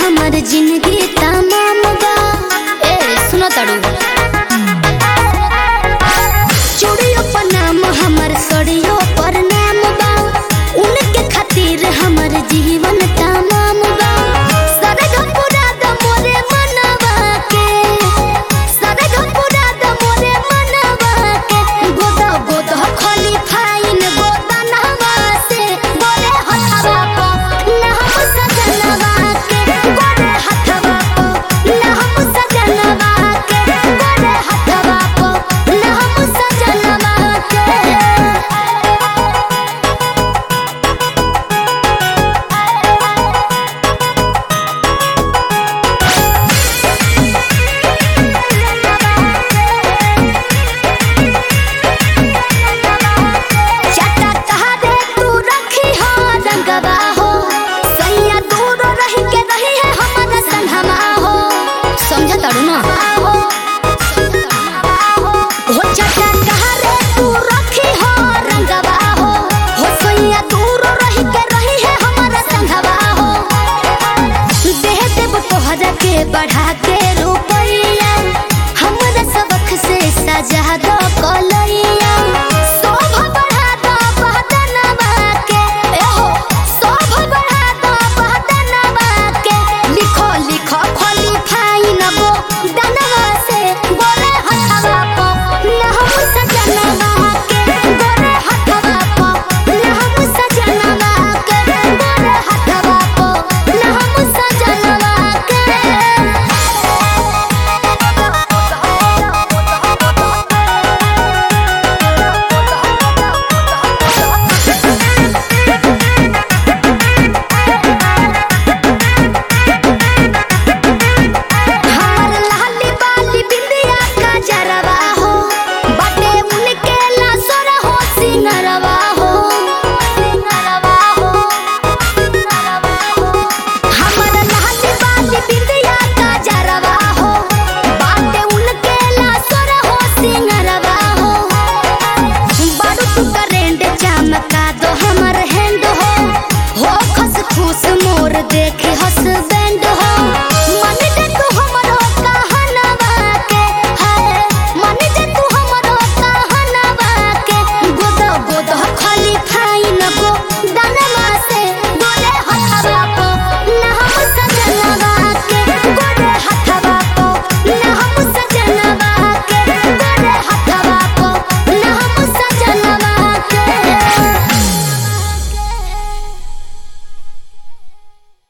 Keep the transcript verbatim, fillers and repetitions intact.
हमार जिंदगी तमाम बा। ए सुनो तड़ू चूड़ियों पर नाम हमार सड़ियों पर नाम बा। उनके खातिर हमार जीवन तमाम बा। सरग पूरा द मोरे मनवा के, सरग पूरा द मोरे मनवा के। गोदा गोदा खाली फाइन गोदा नहवा से बोले हथवा को ना हम सजनवा के। बोले हथवा को ना हम सजनवा के। बोले हथवा को ना हम सजनवा के। चटा कहारे तू रखी हो रंगवा हो। सैया दूर रही के रही है हमारा संगमा हो। समझ तड़ू ना हो चटा कहारे तू रखी हो रंगवा हो। हो सैया दूर रही के रही है हमारा संगवा हो। देह देव तोहरा के बढ़ा के